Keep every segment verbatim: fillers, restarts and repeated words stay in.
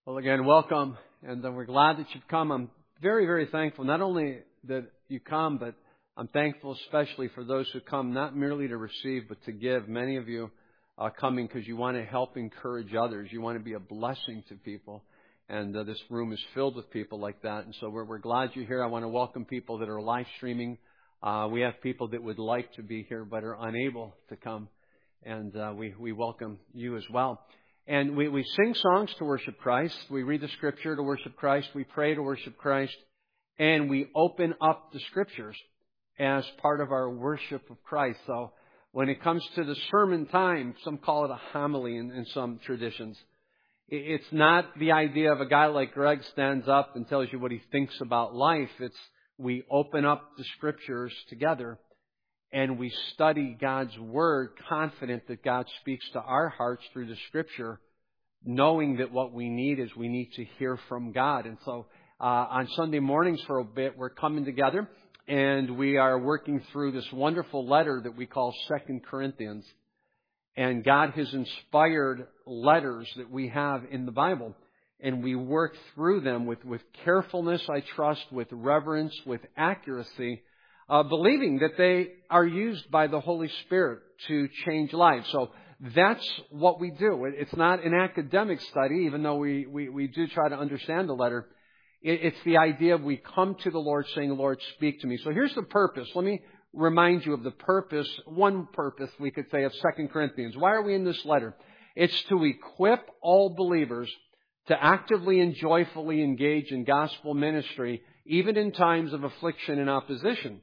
Well, again, welcome, and uh, we're glad that you've come. I'm very, very thankful, not only that you come, but I'm thankful especially for those who come not merely to receive, but to give. Many of you are coming because you want to help encourage others. You want to be a blessing to people, and uh, this room is filled with people like that, and so we're, we're glad you're here. I want to welcome people that are live streaming. Uh, we have people that would like to be here but are unable to come, and uh, we, we welcome you as well. And we, we sing songs to worship Christ. We read the Scripture to worship Christ. We pray to worship Christ. And we open up the Scriptures as part of our worship of Christ. So when it comes to the sermon time, some call it a homily in, in some traditions. It's not the idea of a guy like Greg stands up and tells you what he thinks about life. It's we open up the Scriptures together. And we study God's Word, confident that God speaks to our hearts through the Scripture, knowing that what we need is we need to hear from God. And so uh, on Sunday mornings for a bit, we're coming together, and we are working through this wonderful letter that we call Second Corinthians. And God has inspired letters that we have in the Bible. And we work through them with, with carefulness, I trust, with reverence, with accuracy, Uh, believing that they are used by the Holy Spirit to change lives. So that's what we do. It's not an academic study, even though we, we, we do try to understand the letter. It, it's the idea of we come to the Lord saying, Lord, speak to me. So here's the purpose. Let me remind you of the purpose, one purpose we could say of Second Corinthians. Why are we in this letter? It's to equip all believers to actively and joyfully engage in gospel ministry, even in times of affliction and opposition.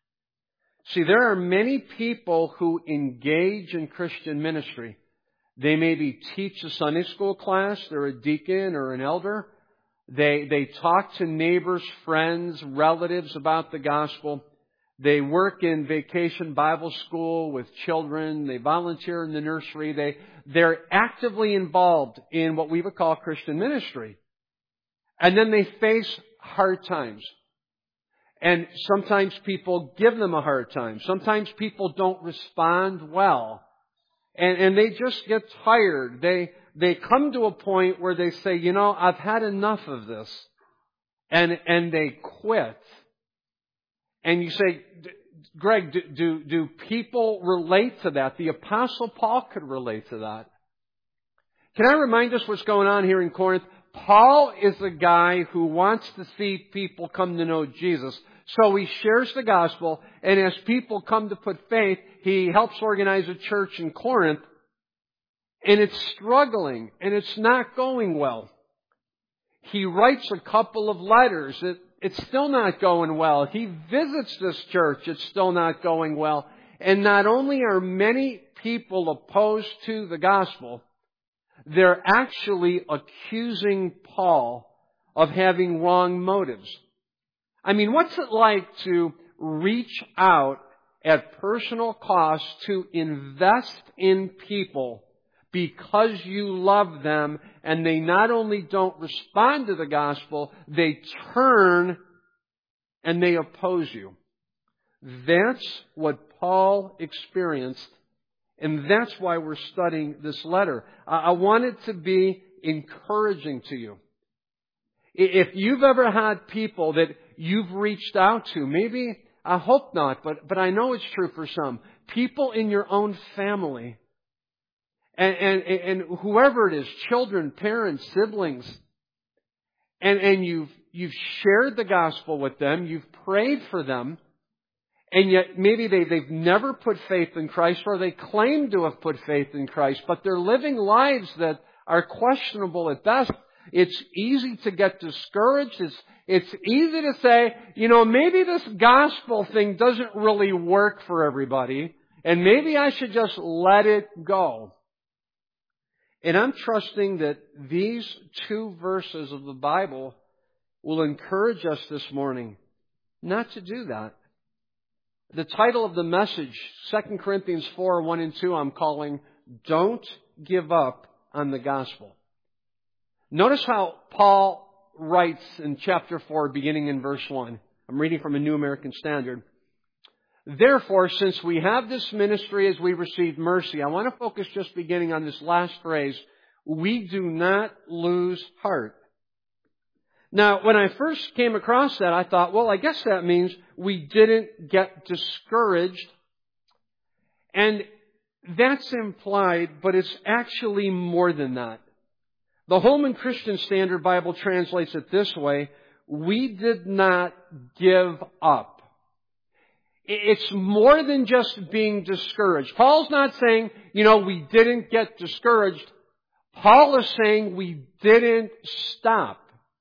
See, there are many people who engage in Christian ministry. They maybe teach a Sunday school class. They're a deacon or an elder. They, they talk to neighbors, friends, relatives about the gospel. They work in vacation Bible school with children. They volunteer in the nursery. They, they're actively involved in what we would call Christian ministry. And then they face hard times. And sometimes people give them a hard time. Sometimes people don't respond well. And, and they just get tired. They, they come to a point where they say, you know, I've had enough of this. And, and they quit. And you say, Greg, do, do, do people relate to that? The Apostle Paul could relate to that. Can I remind us what's going on here in Corinth? Paul is a guy who wants to see people come to know Jesus. So he shares the gospel, and as people come to put faith, he helps organize a church in Corinth, and it's struggling, and it's not going well. He writes a couple of letters. It, it's still not going well. He visits this church. It's still not going well. And not only are many people opposed to the gospel, they're actually accusing Paul of having wrong motives. I mean, what's it like to reach out at personal cost to invest in people because you love them, and they not only don't respond to the gospel, they turn and they oppose you? That's what Paul experienced. And that's why we're studying this letter. I want it to be encouraging to you. If you've ever had people that you've reached out to, maybe, I hope not, but, but I know it's true for some, people in your own family, and, and, and whoever it is, children, parents, siblings, and, and you've, you've shared the gospel with them, you've prayed for them, and yet maybe they, they've never put faith in Christ, or they claim to have put faith in Christ, but they're living lives that are questionable at best. It's easy to get discouraged. It's, it's easy to say, you know, maybe this gospel thing doesn't really work for everybody, and maybe I should just let it go. And I'm trusting that these two verses of the Bible will encourage us this morning not to do that. The title of the message, Second Corinthians four, one and two, I'm calling, Don't Give Up on the Gospel. Notice how Paul writes in chapter four, beginning in verse one. I'm reading from a New American Standard. Therefore, since we have this ministry as we receive mercy, I want to focus just beginning on this last phrase, we do not lose heart. Now, when I first came across that, I thought, well, I guess that means we didn't get discouraged. And that's implied, but it's actually more than that. The Holman Christian Standard Bible translates it this way: we did not give up. It's more than just being discouraged. Paul's not saying, you know, we didn't get discouraged. Paul is saying we didn't stop.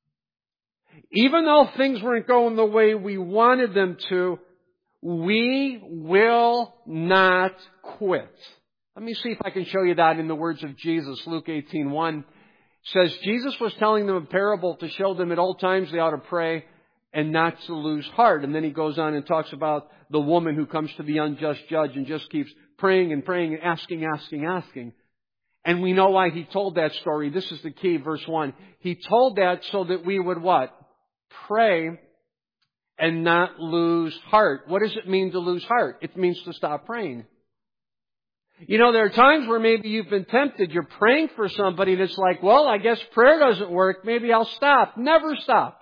Even though things weren't going the way we wanted them to, we will not quit. Let me see if I can show you that in the words of Jesus. Luke eighteen one says Jesus was telling them a parable to show them at all times they ought to pray and not to lose heart. And then he goes on and talks about the woman who comes to the unjust judge and just keeps praying and praying and asking, asking, asking. And we know why he told that story. This is the key, verse one. He told that so that we would what? Pray and not lose heart. What does it mean to lose heart? It means to stop praying. You know, there are times where maybe you've been tempted. You're praying for somebody and it's like, well, I guess prayer doesn't work. Maybe I'll stop. Never stop.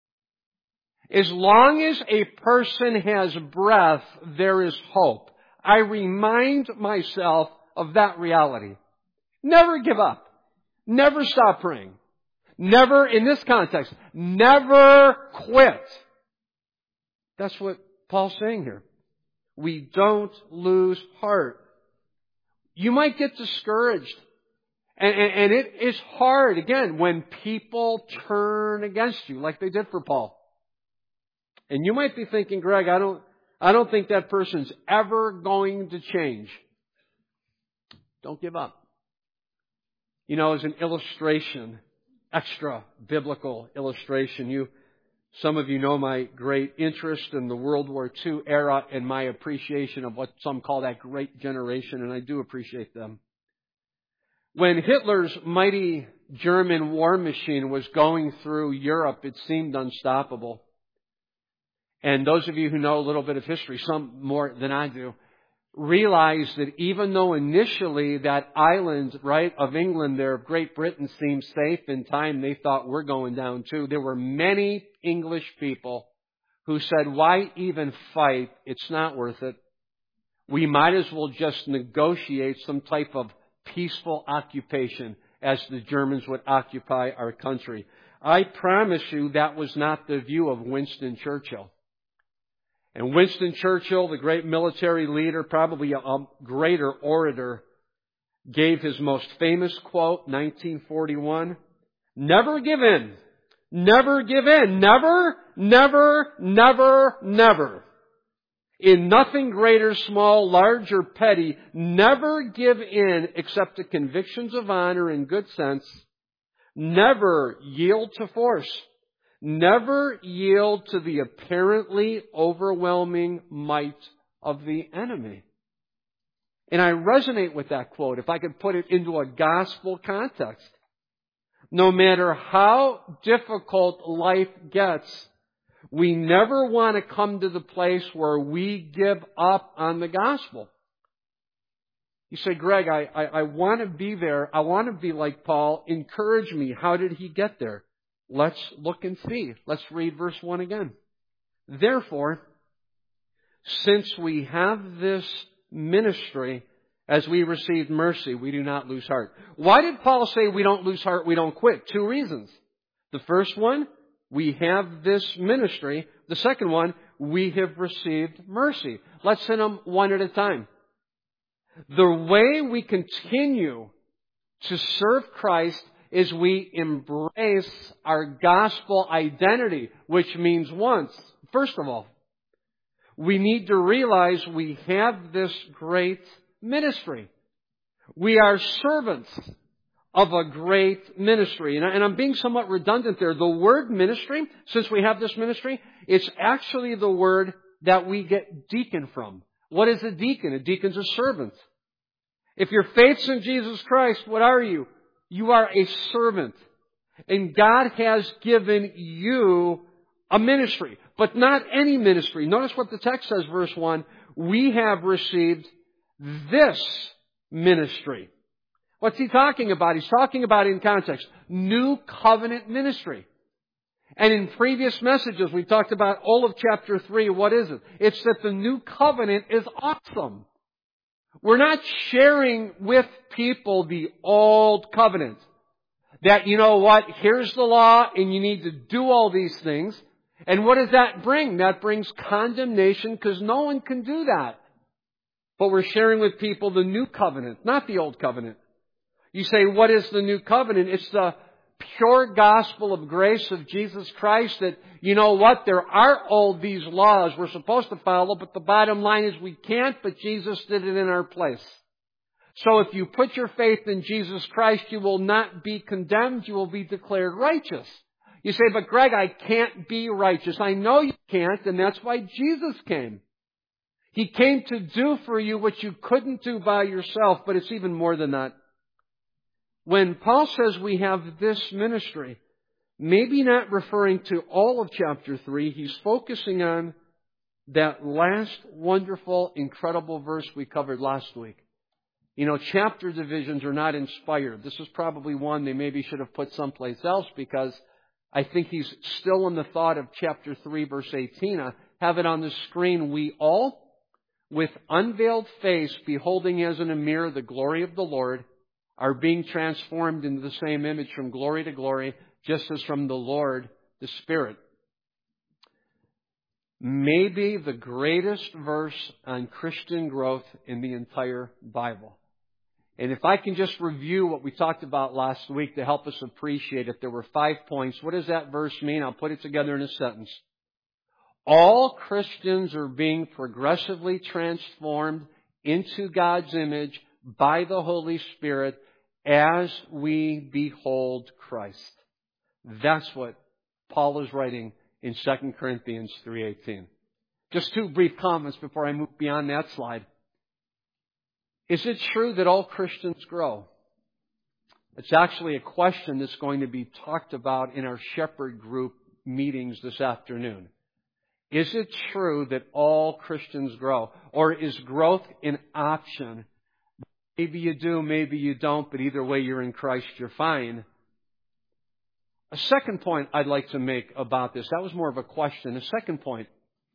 As long as a person has breath, there is hope. I remind myself of that reality. Never give up. Never stop praying. Never, in this context, never quit. That's what Paul's saying here. We don't lose heart. You might get discouraged. And, and, and it is hard, again, when people turn against you, like they did for Paul. And you might be thinking, Greg, I don't, I don't think that person's ever going to change. Don't give up. You know, as an illustration, extra biblical illustration, you, some of you know my great interest in the World War Two era and my appreciation of what some call that great generation, and I do appreciate them. When Hitler's mighty German war machine was going through Europe, it seemed unstoppable. And those of you who know a little bit of history, some more than I do, realize that even though initially that island, right, of England there, of Great Britain, seemed safe, in time they thought we're going down too. There were many English people who said, why even fight? It's not worth it. We might as well just negotiate some type of peaceful occupation as the Germans would occupy our country. I promise you that was not the view of Winston Churchill. And Winston Churchill, the great military leader, probably a greater orator, gave his most famous quote, nineteen forty-one, never give in. Never give in. Never, never, never, never. In nothing great or small, large or petty, never give in except to convictions of honor and good sense. Never yield to force. Never yield to the apparently overwhelming might of the enemy. And I resonate with that quote, if I could put it into a gospel context. No matter how difficult life gets, we never want to come to the place where we give up on the gospel. You say, Greg, I, I, I want to be there. I want to be like Paul. Encourage me. How did he get there? Let's look and see. Let's read verse one again. Therefore, since we have this ministry, as we received mercy, we do not lose heart. Why did Paul say we don't lose heart, we don't quit? Two reasons. The first one, we have this ministry. The second one, we have received mercy. Let's hit them one at a time. The way we continue to serve Christ is we embrace our gospel identity, which means once. First of all, we need to realize we have this great ministry. We are servants of a great ministry. And, I, and I'm being somewhat redundant there. The word ministry, since we have this ministry, it's actually the word that we get deacon from. What is a deacon? A deacon's a servant. If your faith's in Jesus Christ, what are you? You are a servant. And God has given you a ministry, but not any ministry. Notice what the text says, verse one. We have received this ministry. What's he talking about? He's talking about, in context, new covenant ministry. And in previous messages, we talked about all of chapter three. What is it? It's that the new covenant is awesome. We're not sharing with people the old covenant. That, you know what, here's the law and you need to do all these things. And what does that bring? That brings condemnation because no one can do that. But we're sharing with people the new covenant, not the old covenant. You say, what is the new covenant? It's the pure gospel of grace of Jesus Christ that, you know what, there are all these laws we're supposed to follow, but the bottom line is we can't, but Jesus did it in our place. So if you put your faith in Jesus Christ, you will not be condemned, you will be declared righteous. You say, but Greg, I can't be righteous. I know you can't, and that's why Jesus came. He came to do for you what you couldn't do by yourself, but it's even more than that. When Paul says we have this ministry, maybe not referring to all of chapter three, he's focusing on that last wonderful, incredible verse we covered last week. You know, chapter divisions are not inspired. This is probably one they maybe should have put someplace else because I think he's still in the thought of chapter three, verse eighteen. I have it on the screen. We all, with unveiled face, beholding as in a mirror the glory of the Lord, are being transformed into the same image from glory to glory, just as from the Lord, the Spirit. Maybe the greatest verse on Christian growth in the entire Bible. And if I can just review what we talked about last week to help us appreciate it, there were five points. What does that verse mean? I'll put it together in a sentence. All Christians are being progressively transformed into God's image by the Holy Spirit as we behold Christ. That's what Paul is writing in Second Corinthians three eighteen. Just two brief comments before I move beyond that slide. Is it true that all Christians grow? It's actually a question that's going to be talked about in our shepherd group meetings this afternoon. Is it true that all Christians grow? Or is growth an option? Maybe you do, maybe you don't, but either way you're in Christ, you're fine. A second point I'd like to make about this, that was more of a question. A second point,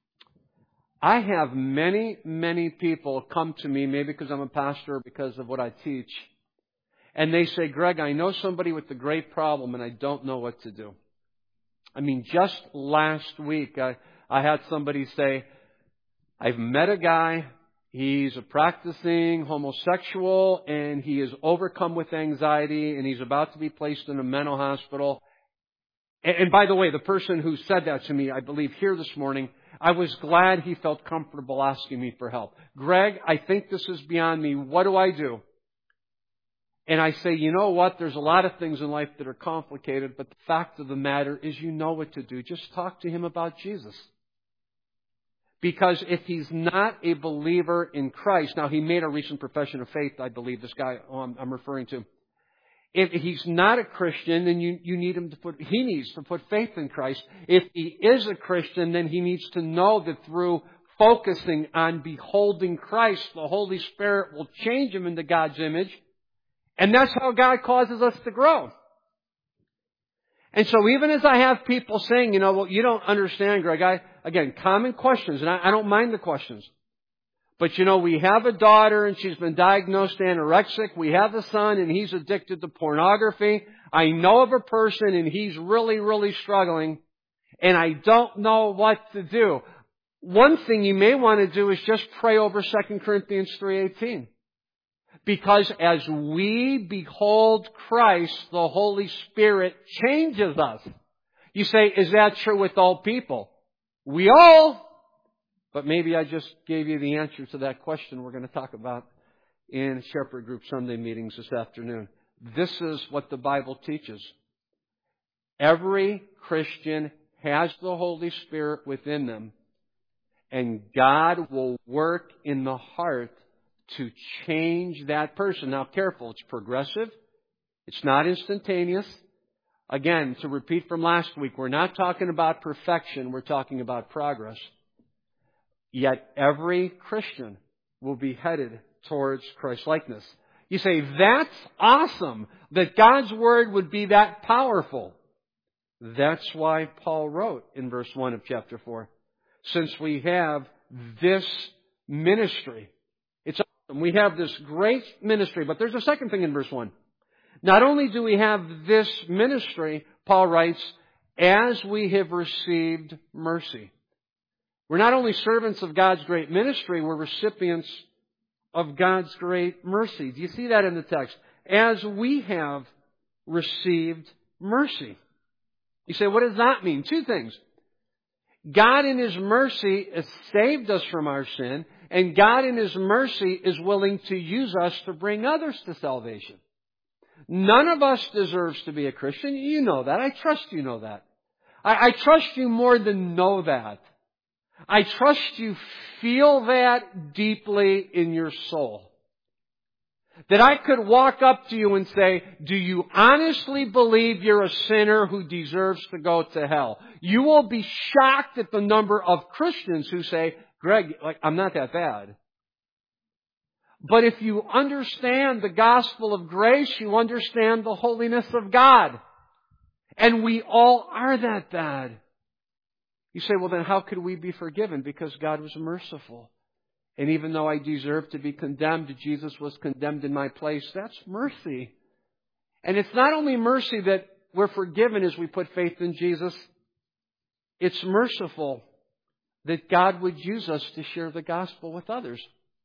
I have many, many people come to me, maybe because I'm a pastor or because of what I teach, and they say, Greg, I know somebody with a great problem and I don't know what to do. I mean, just last week, I, I had somebody say, I've met a guy, he's a practicing homosexual and he is overcome with anxiety and he's about to be placed in a mental hospital. And, and by the way, the person who said that to me, I believe here this morning, I was glad he felt comfortable asking me for help. Greg, I think this is beyond me. What do I do? And I say, you know what? There's a lot of things in life that are complicated, but the fact of the matter is you know what to do. Just talk to him about Jesus. Because if he's not a believer in Christ, now he made a recent profession of faith, I believe, this guy I'm referring to. If he's not a Christian, then you, you need him to put, he needs to put faith in Christ. If he is a Christian, then he needs to know that through focusing on beholding Christ, the Holy Spirit will change him into God's image. And that's how God causes us to grow. And so even as I have people saying, you know, well, you don't understand, Greg, I, again, common questions, and I, I don't mind the questions. But, you know, we have a daughter and she's been diagnosed anorexic. We have a son and he's addicted to pornography. I know of a person and he's really, really struggling. And I don't know what to do. One thing you may want to do is just pray over Second Corinthians three eighteen. Because as we behold Christ, the Holy Spirit changes us. You say, is that true with all people? We all... But maybe I just gave you the answer to that question we're going to talk about in Shepherd Group Sunday meetings this afternoon. This is what the Bible teaches. Every Christian has the Holy Spirit within them, and God will work in the heart to change that person. Now, careful, it's progressive. It's not instantaneous. Again, to repeat from last week, we're not talking about perfection. We're talking about progress. Yet every Christian will be headed towards Christ-likeness. You say, that's awesome that God's Word would be that powerful. That's why Paul wrote in verse one of chapter four. Since we have this ministry. It's awesome. We have this great ministry. But there's a second thing in verse one. Not only do we have this ministry, Paul writes, as we have received mercy. We're not only servants of God's great ministry, we're recipients of God's great mercy. Do you see that in the text? As we have received mercy. You say, what does that mean? Two things. God in His mercy has saved us from our sin, and God in His mercy is willing to use us to bring others to salvation. None of us deserves to be a Christian. You know that. I trust you know that. I, I trust you more than know that. I trust you feel that deeply in your soul. That I could walk up to you and say, do you honestly believe you're a sinner who deserves to go to hell? You will be shocked at the number of Christians who say, Greg, like, I'm not that bad. But if you understand the gospel of grace, you understand the holiness of God. And we all are that bad. You say, well then how could we be forgiven? Because God was merciful. And even though I deserve to be condemned, Jesus was condemned in my place. That's mercy. And it's not only mercy that we're forgiven as we put faith in Jesus. It's merciful that God would use us to share the gospel with others.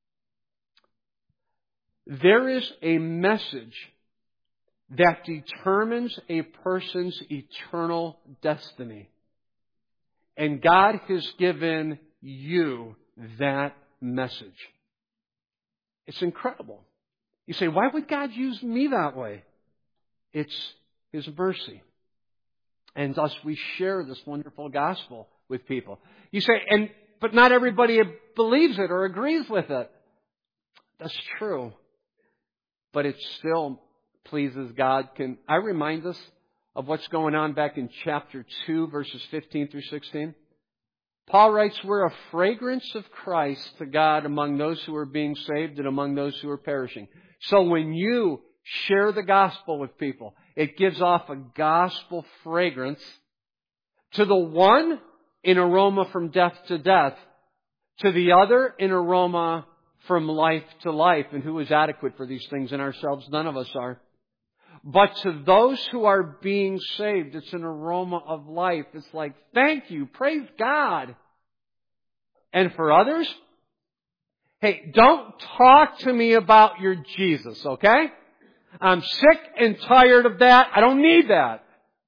There is a message that determines a person's eternal destiny. And God has given you that message. It's incredible. You say, why would God use me that way? It's His mercy. And thus we share this wonderful gospel with people. You say, and but not everybody believes it or agrees with it. That's true. But it still pleases God. Can I remind us of what's going on back in chapter two, verses fifteen through sixteen? Paul writes, we're a fragrance of Christ to God among those who are being saved and among those who are perishing. So when you share the gospel with people, it gives off a gospel fragrance. To the one, an aroma from death to death. To the other, an aroma from life to life. And who is adequate for these things in ourselves? None of us are. But to those who are being saved, it's an aroma of life. It's like, thank you, praise God. And for others, hey, don't talk to me about your Jesus, okay? I'm sick and tired of that. I don't need that.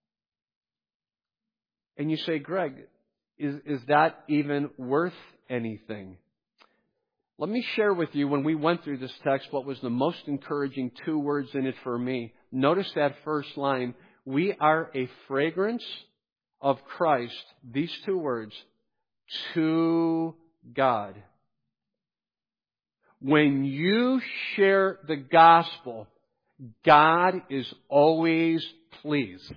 And you say, Greg, is, is that even worth anything? Let me share with you, when we went through this text, what was the most encouraging two words in it for me. Notice that first line. We are a fragrance of Christ. These two words. To God. When you share the gospel, God is always pleased.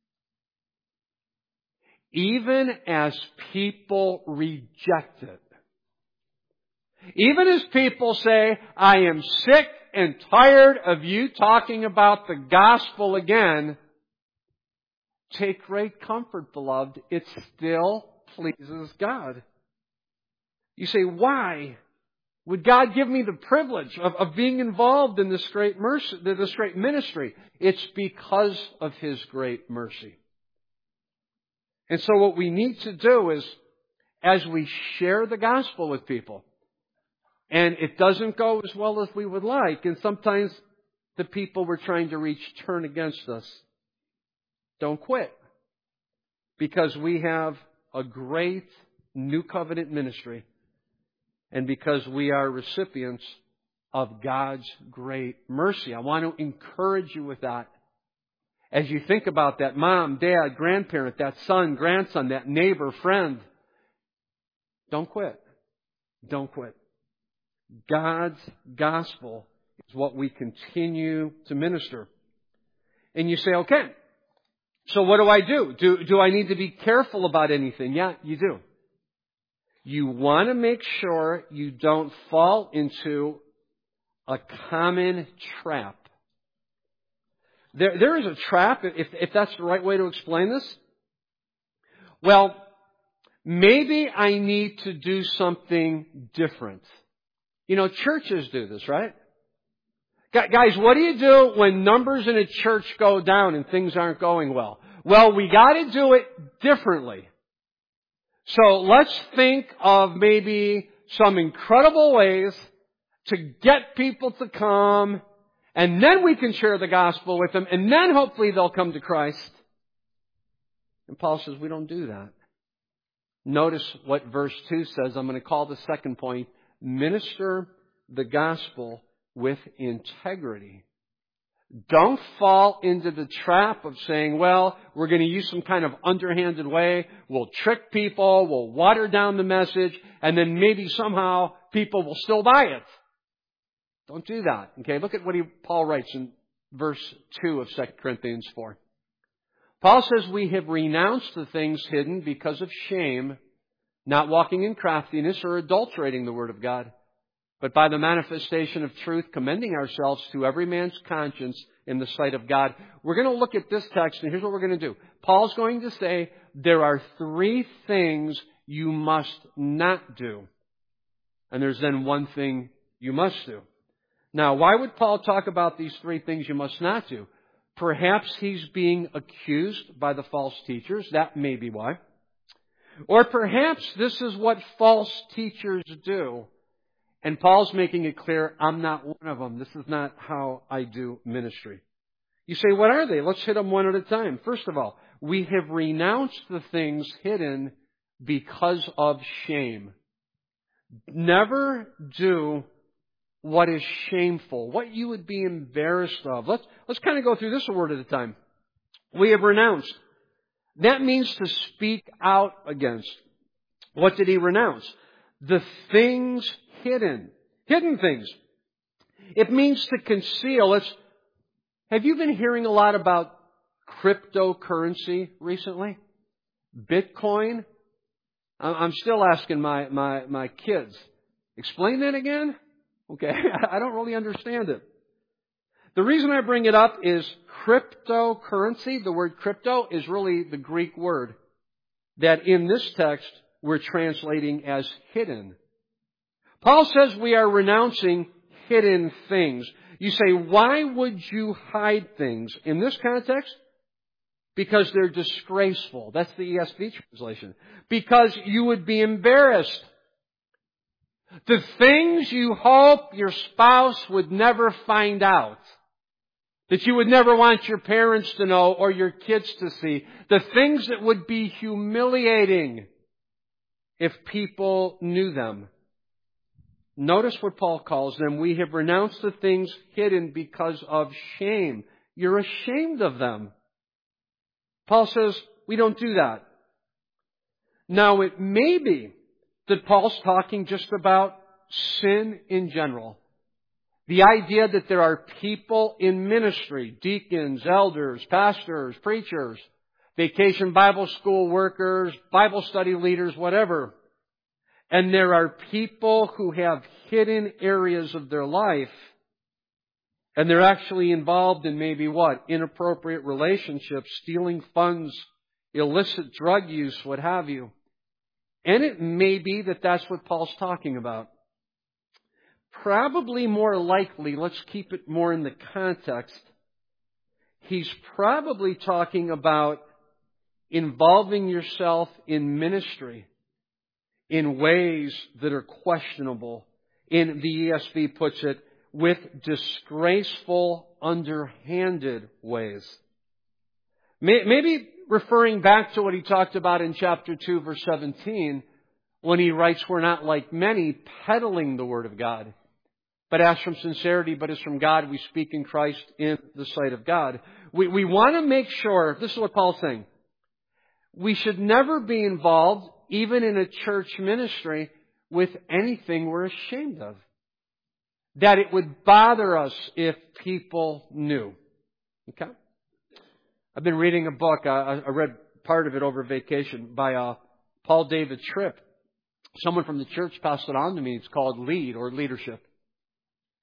Even as people reject it. Even as people say, I am sick and tired of you talking about the gospel again, take great comfort, beloved. It still pleases God. You say, why would God give me the privilege of, of being involved in this great mercy, this great ministry? It's because of His great mercy. And so what we need to do is, as we share the gospel with people, and it doesn't go as well as we would like. And sometimes the people we're trying to reach turn against us. Don't quit. Because we have a great new covenant ministry. And because we are recipients of God's great mercy. I want to encourage you with that. As you think about that mom, dad, grandparent, that son, grandson, that neighbor, friend. Don't quit. Don't quit. God's gospel is what we continue to minister. And you say, okay, so what do I do? Do, do I need to be careful about anything? Yeah, you do. You want to make sure you don't fall into a common trap. There, there is a trap, if, if that's the right way to explain this. Well, maybe I need to do something different. You know, churches do this, right? Guys, what do you do when numbers in a church go down and things aren't going well? Well, we got to do it differently. So let's think of maybe some incredible ways to get people to come, and then we can share the gospel with them, and then hopefully they'll come to Christ. And Paul says we don't do that. Notice what verse two says. I'm going to call the second point, minister the gospel with integrity. Don't fall into the trap of saying, well, we're going to use some kind of underhanded way. We'll trick people. We'll water down the message. And then maybe somehow people will still buy it. Don't do that. Okay, look at what he, Paul writes in verse two of Second Corinthians four. Paul says, we have renounced the things hidden because of shame, not walking in craftiness or adulterating the word of God, but by the manifestation of truth, commending ourselves to every man's conscience in the sight of God. We're going to look at this text, and here's what we're going to do. Paul's going to say there are three things you must not do. And there's then one thing you must do. Now, why would Paul talk about these three things you must not do? Perhaps he's being accused by the false teachers. That may be why. Or perhaps this is what false teachers do. And Paul's making it clear, I'm not one of them. This is not how I do ministry. You say, what are they? Let's hit them one at a time. First of all, we have renounced the things hidden because of shame. Never do what is shameful, what you would be embarrassed of. Let's, let's kind of go through this a word at a time. We have renounced. That means to speak out against. What did he renounce? The things hidden. Hidden things. It means to conceal. It's, have you been hearing a lot about cryptocurrency recently? Bitcoin? I'm still asking my, my, my kids, explain that again? Okay, I don't really understand it. The reason I bring it up is cryptocurrency. The word crypto is really the Greek word that in this text we're translating as hidden. Paul says we are renouncing hidden things. You say, why would you hide things? In this context, because they're disgraceful. That's the E S V translation. Because you would be embarrassed. The things you hope your spouse would never find out. That you would never want your parents to know or your kids to see. The things that would be humiliating if people knew them. Notice what Paul calls them. We have renounced the things hidden because of shame. You're ashamed of them. Paul says we don't do that. Now it may be that Paul's talking just about sin in general. The idea that there are people in ministry, deacons, elders, pastors, preachers, vacation Bible school workers, Bible study leaders, whatever. And there are people who have hidden areas of their life, and they're actually involved in maybe what? Inappropriate relationships, stealing funds, illicit drug use, what have you. And it may be that that's what Paul's talking about. Probably more likely, let's keep it more in the context, he's probably talking about involving yourself in ministry in ways that are questionable. In the E S V puts it, with disgraceful, underhanded ways. Maybe referring back to what he talked about in chapter two, verse seventeen, when he writes, we're not like many peddling the word of God, but as from sincerity, but as from God, we speak in Christ in the sight of God. We, we want to make sure, this is what Paul's saying, we should never be involved, even in a church ministry, with anything we're ashamed of. That it would bother us if people knew. Okay? I've been reading a book, uh, I read part of it over vacation, by uh, Paul David Tripp. Someone from the church passed it on to me. It's called Lead or Leadership.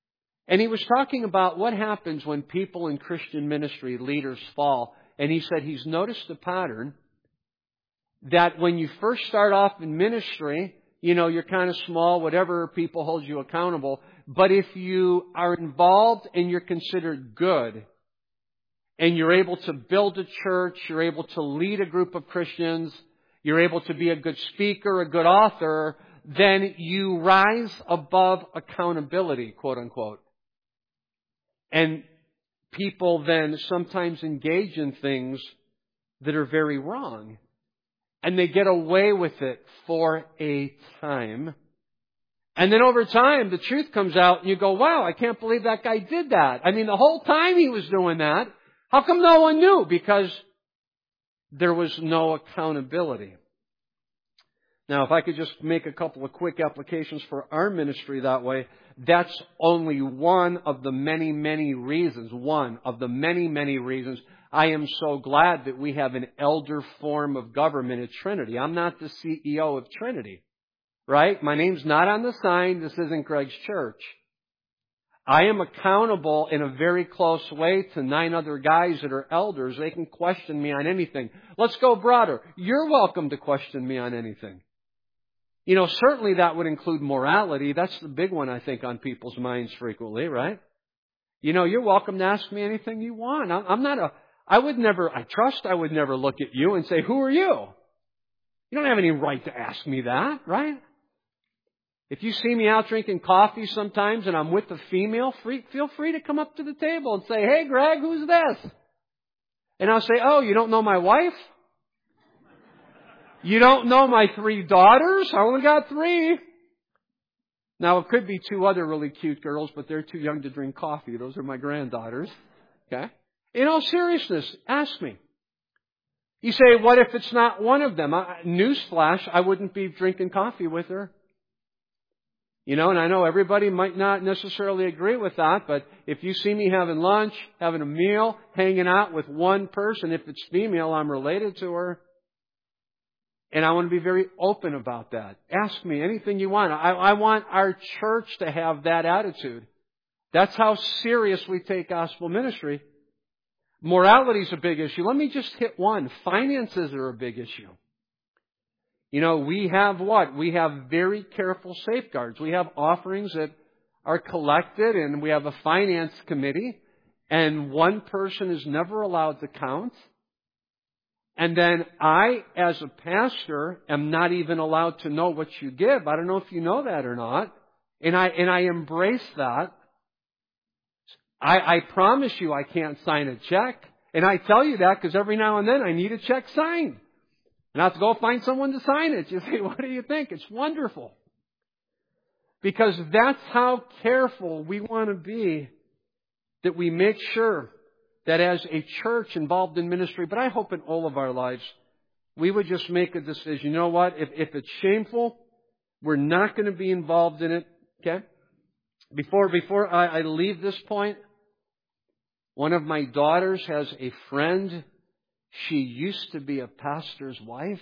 And he was talking about what happens when people in Christian ministry, leaders, fall. And he said he's noticed a pattern that when you first start off in ministry, you know, you're kind of small, whatever, people hold you accountable. But if you are involved and you're considered good, and you're able to build a church, you're able to lead a group of Christians, you're able to be a good speaker, a good author, then you rise above accountability, quote unquote. And people then sometimes engage in things that are very wrong. And they get away with it for a time. And then over time, the truth comes out and you go, wow, I can't believe that guy did that. I mean, the whole time he was doing that, how come no one knew? Because there was no accountability. Now, if I could just make a couple of quick applications for our ministry that way, that's only one of the many, many reasons, one of the many, many reasons I am so glad that we have an elder form of government at Trinity. I'm not the C E O of Trinity, right? My name's not on the sign. This isn't Greg's church. I am accountable in a very close way to nine other guys that are elders. They can question me on anything. Let's go broader. You're welcome to question me on anything. You know, certainly that would include morality. That's the big one, I think, on people's minds frequently, right? You know, you're welcome to ask me anything you want. I'm not a, I would never, I trust I would never look at you and say, who are you? You don't have any right to ask me that, right? If you see me out drinking coffee sometimes and I'm with a female, free, feel free to come up to the table and say, hey, Greg, who's this? And I'll say, oh, you don't know my wife? You don't know my three daughters? I only got three. Now, it could be two other really cute girls, but they're too young to drink coffee. Those are my granddaughters. Okay? In all seriousness, ask me. You say, what if it's not one of them? Newsflash, I wouldn't be drinking coffee with her. You know, and I know everybody might not necessarily agree with that, but if you see me having lunch, having a meal, hanging out with one person, if it's female, I'm related to her. And I want to be very open about that. Ask me anything you want. I, I want our church to have that attitude. That's how serious we take gospel ministry. Morality is a big issue. Let me just hit one. Finances are a big issue. You know, we have what? We have very careful safeguards. We have offerings that are collected, and we have a finance committee, and one person is never allowed to count. And then I, as a pastor, am not even allowed to know what you give. I don't know if you know that or not. And I, and I embrace that. I, I promise you I can't sign a check. And I tell you that because every now and then I need a check signed. And I have to go find someone to sign it. You say, what do you think? It's wonderful. Because that's how careful we want to be, that we make sure that as a church involved in ministry, but I hope in all of our lives, we would just make a decision. You know what? If, if it's shameful, we're not going to be involved in it. Okay? Before, before I, I leave this point, one of my daughters has a friend. She used to be a pastor's wife.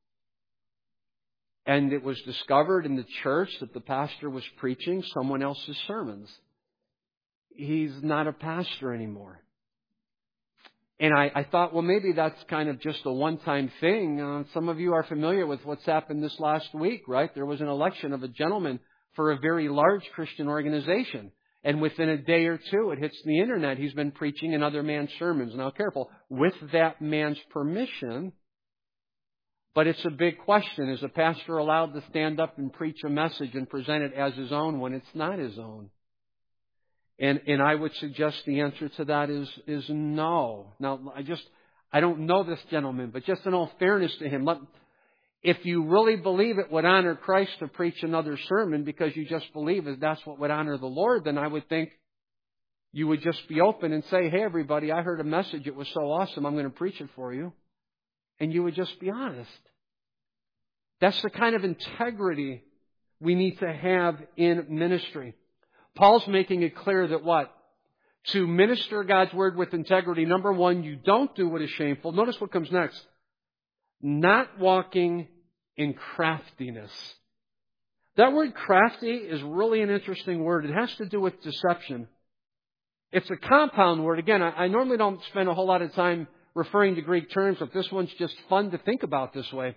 And it was discovered in the church that the pastor was preaching someone else's sermons. He's not a pastor anymore. And I, I thought, well, maybe that's kind of just a one-time thing. Uh, some of you are familiar with what's happened this last week, right? There was an election of a gentleman for a very large Christian organization. And within a day or two, it hits the internet. He's been preaching another man's sermons. Now, careful, with that man's permission. But it's a big question. Is a pastor allowed to stand up and preach a message and present it as his own when it's not his own? And and I would suggest the answer to that is is no. Now, I just, I don't know this gentleman, but just in all fairness to him, let, if you really believe it would honor Christ to preach another sermon because you just believe that that's what would honor the Lord, then I would think you would just be open and say, hey, everybody, I heard a message. It was so awesome. I'm going to preach it for you. And you would just be honest. That's the kind of integrity we need to have in ministry. Paul's making it clear that what? To minister God's Word with integrity, number one, you don't do what is shameful. Notice what comes next. Not walking in craftiness, That word crafty is really an interesting word. It has to do with deception. It's a compound word. Again, I, I normally don't spend a whole lot of time referring to Greek terms, but this one's just fun to think about this way.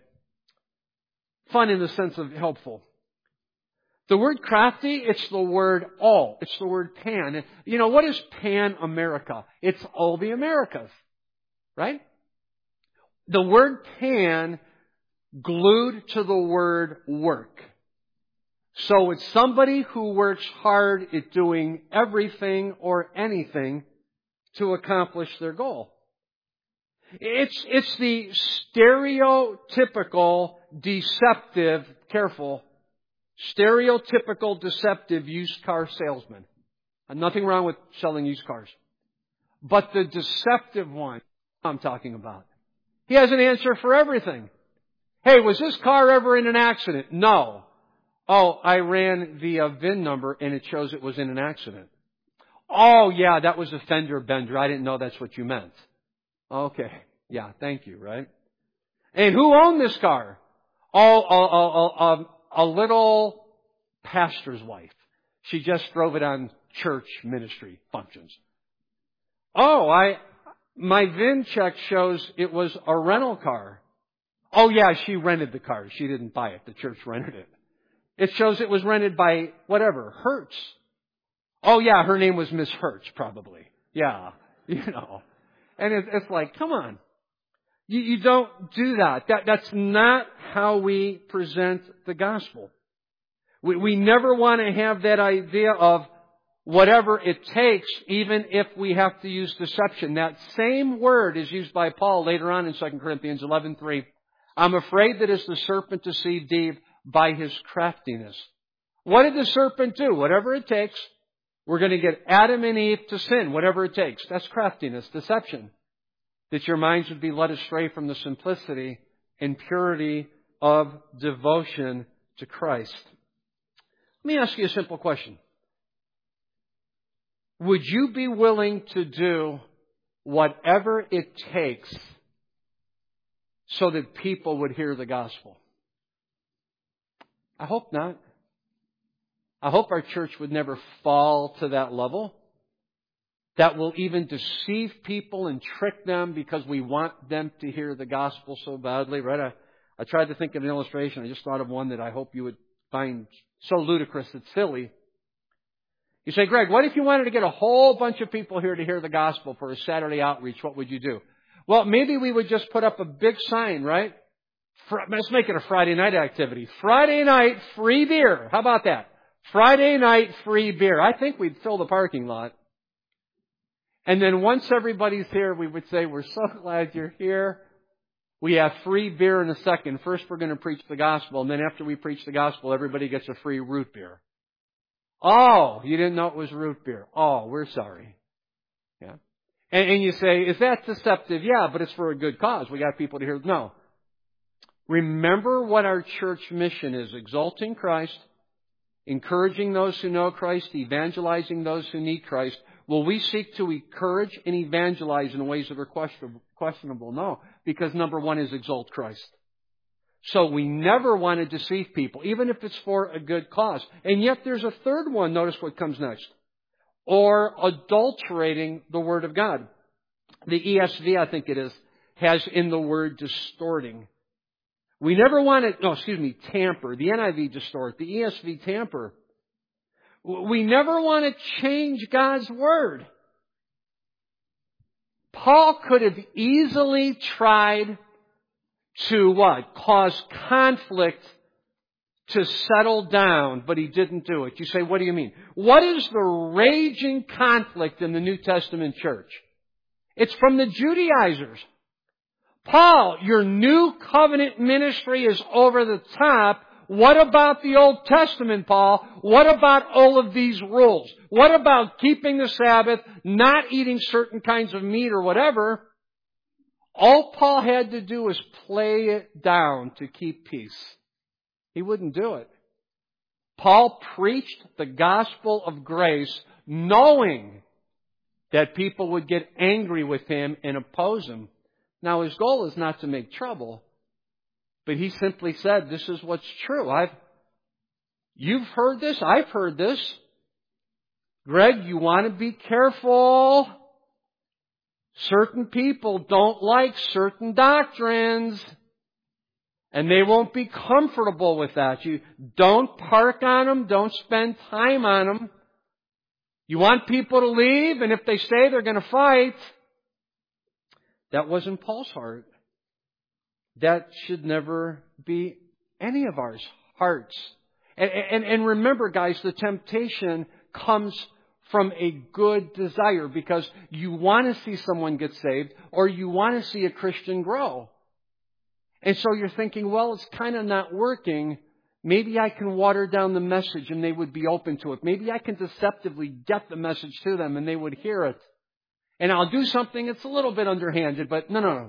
Fun in the sense of helpful. The word crafty, it's the word all. It's the word pan. You know, what is Pan-America? It's all the Americas, right? The word pan glued to the word work. So it's somebody who works hard at doing everything or anything to accomplish their goal. It's, it's the stereotypical, deceptive, careful, stereotypical, deceptive used car salesman. And nothing wrong with selling used cars. But the deceptive one I'm talking about. He has an answer for everything. Hey, was this car ever in an accident? No. Oh, I ran the uh, V I N number and it shows it was in an accident. Oh, yeah, that was a fender bender. I didn't know that's what you meant. Okay. Yeah, thank you, right? And who owned this car? Oh, a, a, a, a little pastor's wife. She just drove it on church ministry functions. Oh, I, my V I N check shows it was a rental car. Oh, yeah, she rented the car. She didn't buy it. The church rented it. It shows it was rented by whatever, Hertz. Oh, yeah, her name was Miss Hertz, probably. Yeah, you know. And it, it's like, come on. You, you don't do that. that. That's not how we present the gospel. We, we never want to have that idea of whatever it takes, even if we have to use deception. That same word is used by Paul later on in Second Corinthians eleven three. I'm afraid that as the serpent deceived Eve by his craftiness. What did the serpent do? Whatever it takes. We're going to get Adam and Eve to sin, whatever it takes. That's craftiness, deception. That your minds would be led astray from the simplicity and purity of devotion to Christ. Let me ask you a simple question. Would you be willing to do whatever it takes so that people would hear the gospel? I hope not. I hope our church would never fall to that level. That will even deceive people and trick them because we want them to hear the gospel so badly, right? I, I tried to think of an illustration. I just thought of one that I hope you would find so ludicrous it's silly. You say, Greg, what if you wanted to get a whole bunch of people here to hear the gospel for a Saturday outreach? What would you do? Well, maybe we would just put up a big sign, right? Let's make it a Friday night activity. Friday night, free beer. How about that? Friday night, free beer. I think we'd fill the parking lot. And then once everybody's here, we would say, we're so glad you're here. We have free beer in a second. First, we're going to preach the gospel. And then after we preach the gospel, everybody gets a free root beer. Oh, you didn't know it was root beer. Oh, we're sorry. Yeah. And, and you say, is that deceptive? Yeah, but it's for a good cause. We got people to hear. No. Remember what our church mission is. Exalting Christ, encouraging those who know Christ, evangelizing those who need Christ. Will we seek to encourage and evangelize in ways that are questionable? No, because number one is exalt Christ. So we never want to deceive people, even if it's for a good cause. And yet there's a third one. Notice what comes next. Or adulterating the Word of God. The E S V, I think it is, has in the word distorting. We never want to, no, excuse me, tamper. The N I V distort. The E S V tamper. We never want to change God's Word. Paul could have easily tried to what? Cause conflict to settle down, but he didn't do it. You say, what do you mean? What is the raging conflict in the New Testament church? It's from the Judaizers. Paul, your new covenant ministry is over the top. What about the Old Testament, Paul? What about all of these rules? What about keeping the Sabbath, not eating certain kinds of meat or whatever? All Paul had to do was play it down to keep peace. He wouldn't do it. Paul preached the gospel of grace knowing that people would get angry with him and oppose him. Now, his goal is not to make trouble, but he simply said, this is what's true. I've, You've heard this. I've heard this. Greg, you want to be careful. Certain people don't like certain doctrines. And they won't be comfortable with that. You don't park on them. Don't spend time on them. You want people to leave, and if they stay, they're going to fight. That wasn't Paul's heart. That should never be any of our hearts. And, and, and remember, guys, the temptation comes from a good desire because you want to see someone get saved or you want to see a Christian grow. And so you're thinking, well, it's kind of not working. Maybe I can water down the message and they would be open to it. Maybe I can deceptively get the message to them and they would hear it. And I'll do something that's a little bit underhanded, but no, no, no.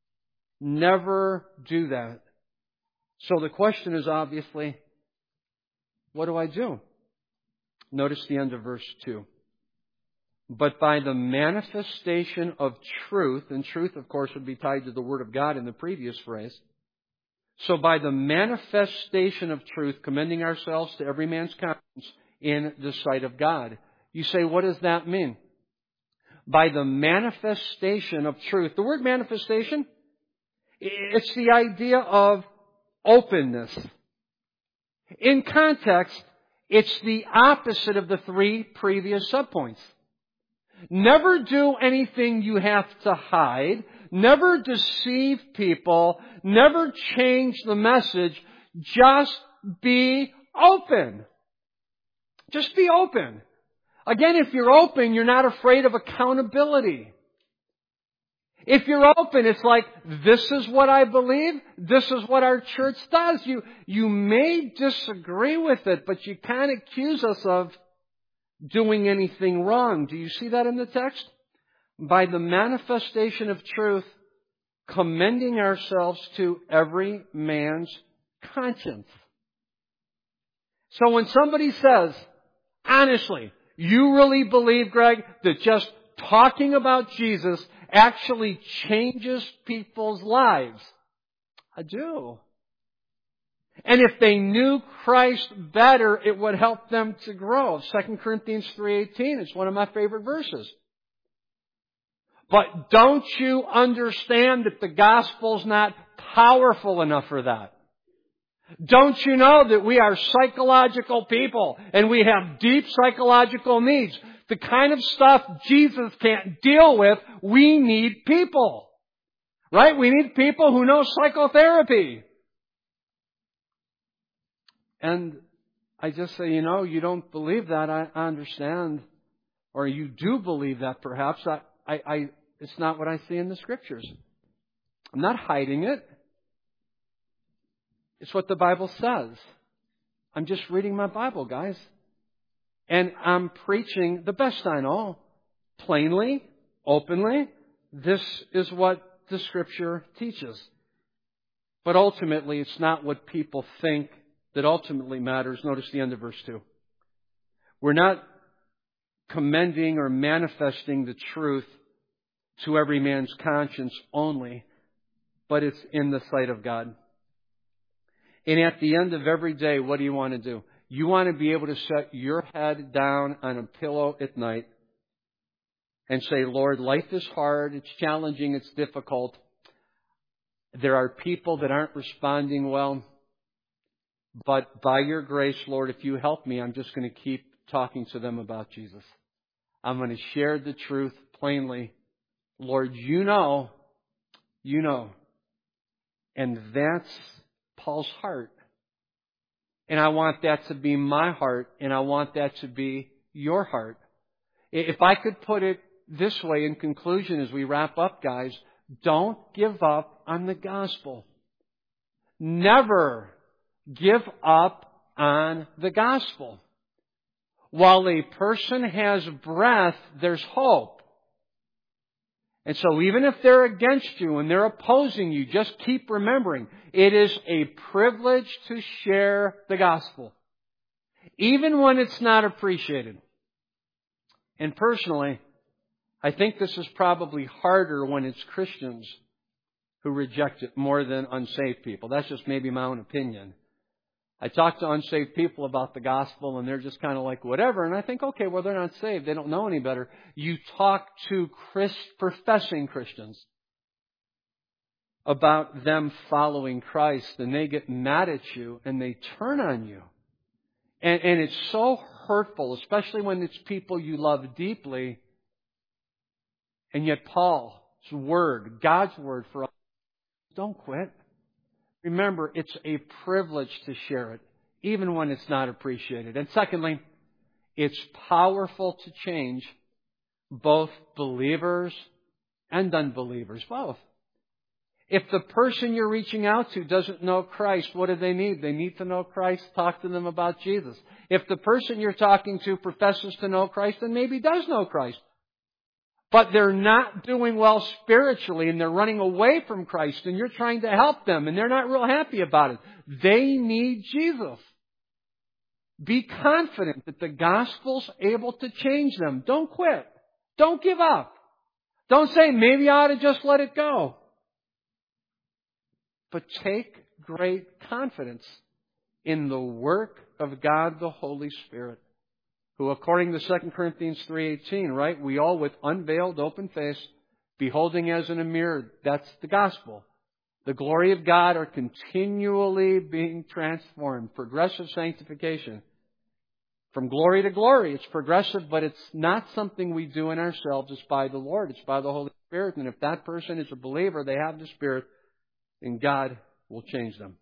Never do that. So the question is obviously, what do I do? Notice the end of verse two. But by the manifestation of truth, and truth, of course, would be tied to the Word of God in the previous phrase. So by the manifestation of truth, commending ourselves to every man's conscience in the sight of God. You say, what does that mean? By the manifestation of truth. The word manifestation, it's the idea of openness. In context, it's the opposite of the three previous subpoints. Never do anything you have to hide. Never deceive people. Never change the message. Just be open. Just be open. Again, if you're open, you're not afraid of accountability. If you're open, it's like, this is what I believe. This is what our church does. You, you may disagree with it, but you can't accuse us of doing anything wrong. Do you see that in the text? By the manifestation of truth, commending ourselves to every man's conscience. So when somebody says, honestly, you really believe, Greg, that just talking about Jesus actually changes people's lives? I do. And if they knew Christ better, it would help them to grow. Second Corinthians three eighteen is one of my favorite verses. But don't you understand that the gospel's not powerful enough for that? Don't you know that we are psychological people and we have deep psychological needs? The kind of stuff Jesus can't deal with, we need people. Right? We need people who know psychotherapy. And I just say, you know, you don't believe that, I understand. Or you do believe that perhaps. I, I, I, it's not what I see in the Scriptures. I'm not hiding it. It's what the Bible says. I'm just reading my Bible, guys. And I'm preaching the best I know. Plainly, openly. This is what the Scripture teaches. But ultimately, it's not what people think that ultimately matters. Notice the end of verse two. We're not commending or manifesting the truth to every man's conscience only, but it's in the sight of God. And at the end of every day, what do you want to do? You want to be able to set your head down on a pillow at night and say, Lord, life is hard, it's challenging, it's difficult. There are people that aren't responding well. But by your grace, Lord, if you help me, I'm just going to keep talking to them about Jesus. I'm going to share the truth plainly. Lord, you know, you know. And that's Paul's heart. And I want that to be my heart, and I want that to be your heart. If I could put it this way in conclusion as we wrap up, guys, don't give up on the gospel. Never give up on the gospel. While a person has breath, there's hope. And so even if they're against you and they're opposing you, just keep remembering, it is a privilege to share the gospel. Even when it's not appreciated. And personally, I think this is probably harder when it's Christians who reject it more than unsaved people. That's just maybe my own opinion. I talk to unsaved people about the gospel and they're just kind of like, whatever. And I think, okay, well, they're not saved. They don't know any better. You talk to Christ, professing Christians about them following Christ and they get mad at you and they turn on you. And, and it's so hurtful, especially when it's people you love deeply. And yet Paul's word, God's word for us, don't quit. Remember, it's a privilege to share it, even when it's not appreciated. And secondly, it's powerful to change both believers and unbelievers, both. If the person you're reaching out to doesn't know Christ, what do they need? They need to know Christ. Talk to them about Jesus. If the person you're talking to professes to know Christ, then maybe does know Christ. But they're not doing well spiritually and they're running away from Christ and you're trying to help them and they're not real happy about it. They need Jesus. Be confident that the gospel's able to change them. Don't quit. Don't give up. Don't say, maybe I ought to just let it go. But take great confidence in the work of God the Holy Spirit, who, according to Second Corinthians three eighteen, right, we all with unveiled open face, beholding as in a mirror, that's the gospel. The glory of God are continually being transformed. Progressive sanctification. From glory to glory. It's progressive, but it's not something we do in ourselves. It's by the Lord. It's by the Holy Spirit. And if that person is a believer, they have the Spirit, and God will change them.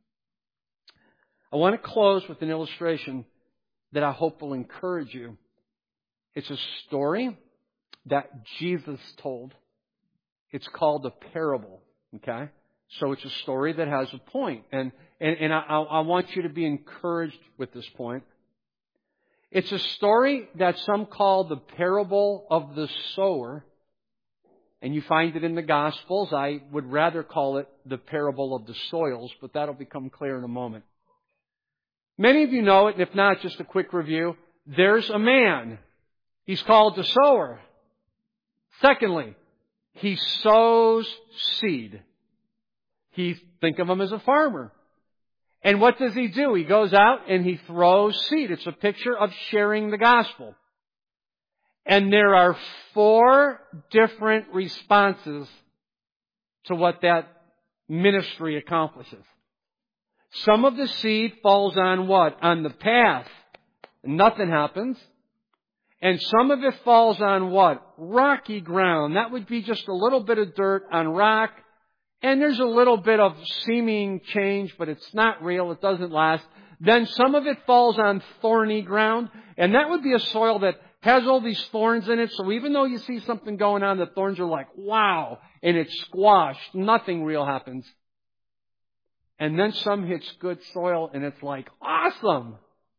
I want to close with an illustration that I hope will encourage you. It's a story that Jesus told. It's called a parable. Okay? So it's a story that has a point. And, and, and I, I want you to be encouraged with this point. It's a story that some call the parable of the sower. And you find it in the Gospels. I would rather call it the parable of the soils, but that'll become clear in a moment. Many of you know it, and if not, just a quick review. There's a man. He's called the sower. Secondly, he sows seed. He, think of him as a farmer. And what does he do? He goes out and he throws seed. It's a picture of sharing the gospel. And there are four different responses to what that ministry accomplishes. Some of the seed falls on what? On the path. Nothing happens. And some of it falls on what? Rocky ground. That would be just a little bit of dirt on rock. And there's a little bit of seeming change, but it's not real. It doesn't last. Then some of it falls on thorny ground. And that would be a soil that has all these thorns in it. So even though you see something going on, the thorns are like, wow. And it's squashed. Nothing real happens. And then some hits good soil and it's like, awesome.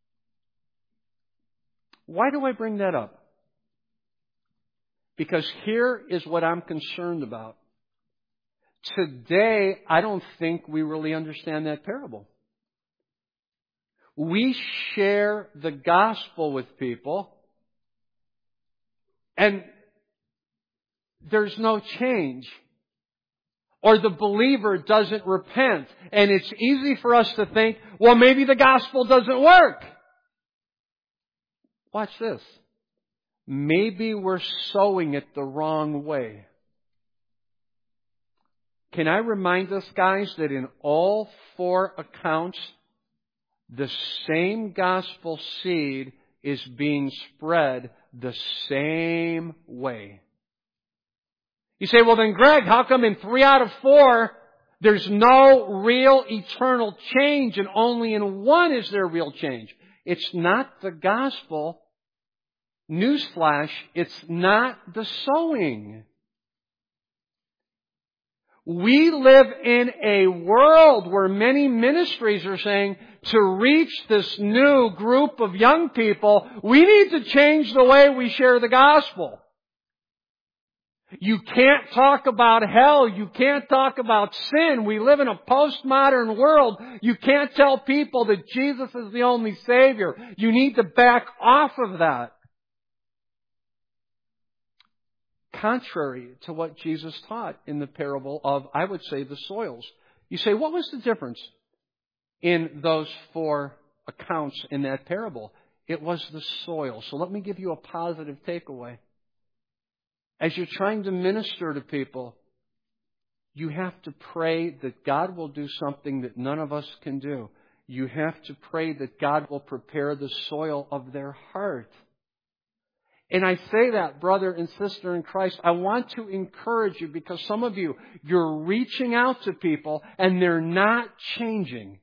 Why do I bring that up? Because here is what I'm concerned about. Today, I don't think we really understand that parable. We share the gospel with people, and there's no change. Or the believer doesn't repent. And it's easy for us to think, well, maybe the gospel doesn't work. Watch this. Maybe we're sowing it the wrong way. Can I remind us, guys, that in all four accounts, the same gospel seed is being spread the same way. You say, well then, Greg, how come in three out of four there's no real eternal change and only in one is there real change? It's not the gospel. Newsflash, it's not the sowing. We live in a world where many ministries are saying to reach this new group of young people, we need to change the way we share the gospel. You can't talk about hell. You can't talk about sin. We live in a postmodern world. You can't tell people that Jesus is the only Savior. You need to back off of that. Contrary to what Jesus taught in the parable of, I would say, the soils. You say, what was the difference in those four accounts in that parable. It was the soil. So let me give you a positive takeaway. As you're trying to minister to people, you have to pray that God will do something that none of us can do. You have to pray that God will prepare the soil of their heart. And I say that, brother and sister in Christ, I want to encourage you because some of you, you're reaching out to people and they're not changing.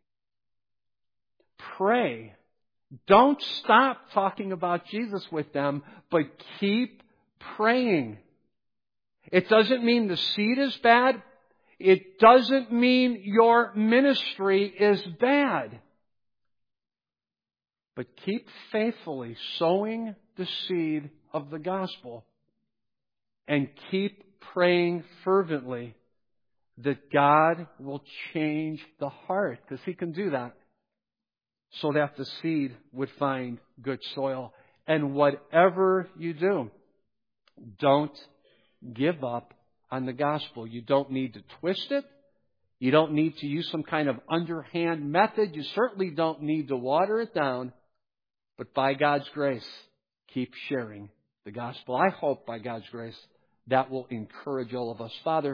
Pray. Don't stop talking about Jesus with them, but keep praying. It doesn't mean the seed is bad. It doesn't mean your ministry is bad. But keep faithfully sowing the seed of the gospel and keep praying fervently that God will change the heart, because He can do that, so that the seed would find good soil. And whatever you do, don't give up on the gospel. You don't need to twist it. You don't need to use some kind of underhand method. You certainly don't need to water it down. But by God's grace, keep sharing the gospel. I hope by God's grace that will encourage all of us. Father,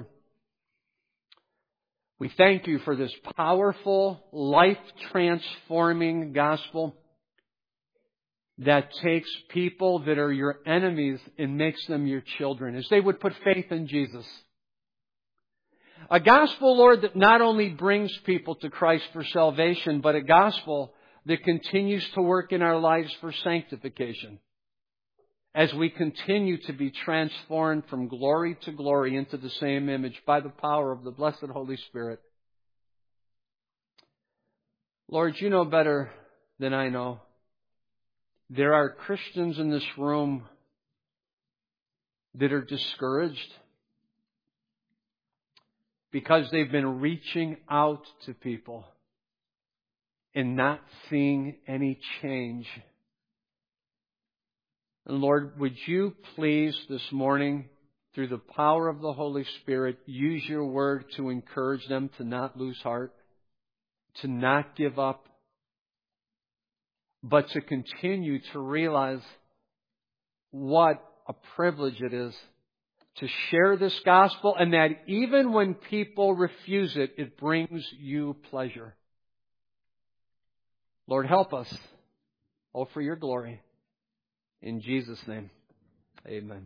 we thank You for this powerful, life-transforming gospel that takes people that are Your enemies and makes them Your children, as they would put faith in Jesus. A gospel, Lord, that not only brings people to Christ for salvation, but a gospel that continues to work in our lives for sanctification, as we continue to be transformed from glory to glory into the same image by the power of the blessed Holy Spirit. Lord, You know better than I know. There are Christians in this room that are discouraged because they've been reaching out to people and not seeing any change. And Lord, would You please this morning, through the power of the Holy Spirit, use Your word to encourage them to not lose heart, to not give up, but to continue to realize what a privilege it is to share this gospel, and that even when people refuse it, it brings You pleasure. Lord, help us, all for Your glory. In Jesus' name, amen.